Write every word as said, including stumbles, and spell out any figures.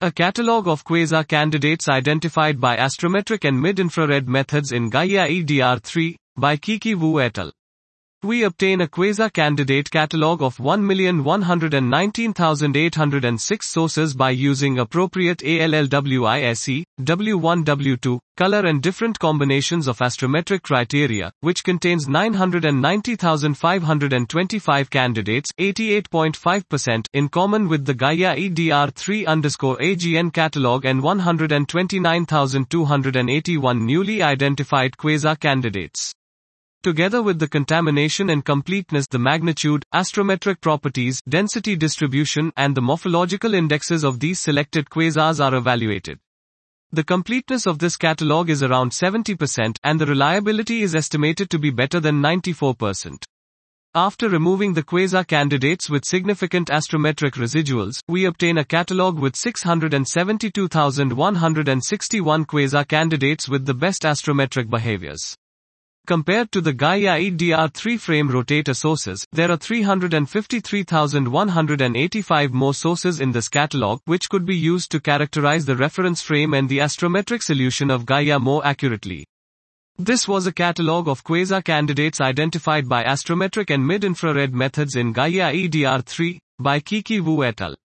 A catalogue of quasar candidates identified by astrometric and mid-infrared methods in Gaia E D R three, by Kiki Wu et al. We obtain a quasar candidate catalogue of one million one hundred nineteen thousand eight hundred six sources by using appropriate A L L W I S E, W one W two, color and different combinations of astrometric criteria, which contains nine hundred ninety thousand five hundred twenty-five candidates, eighty-eight point five percent, in common with the Gaia E D R three underscore A G N catalogue and one hundred twenty-nine thousand two hundred eighty-one newly identified quasar candidates. Together with the contamination and completeness, the magnitude, astrometric properties, density distribution, and the morphological indexes of these selected quasars are evaluated. The completeness of this catalogue is around seventy percent, and the reliability is estimated to be better than ninety-four percent. After removing the quasar candidates with significant astrometric residuals, we obtain a catalogue with six hundred seventy-two thousand one hundred sixty-one quasar candidates with the best astrometric behaviors. Compared to the Gaia E D R three frame rotator sources, there are three hundred fifty-three thousand one hundred eighty-five more sources in this catalogue, which could be used to characterize the reference frame and the astrometric solution of Gaia more accurately. This was a catalogue of quasar candidates identified by astrometric and mid-infrared methods in Gaia E D R three, by Kiki Wu et al.